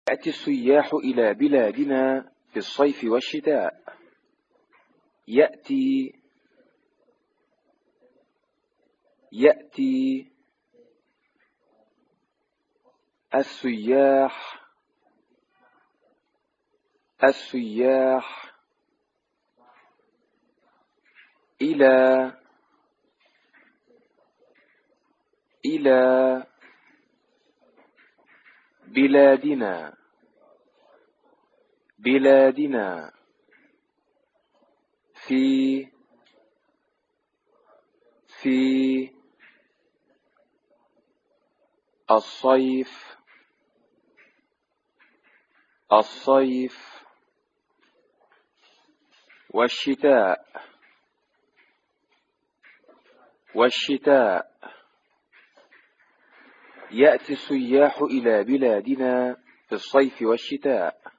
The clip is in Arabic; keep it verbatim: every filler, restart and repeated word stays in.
يأتي السياح إلى بلادنا في الصيف والشتاء. يأتي يأتي السياح السياح إلى إلى بلادنا بلادنا في في الصيف الصيف والشتاء والشتاء. يأتي السياح إلى بلادنا في الصيف والشتاء.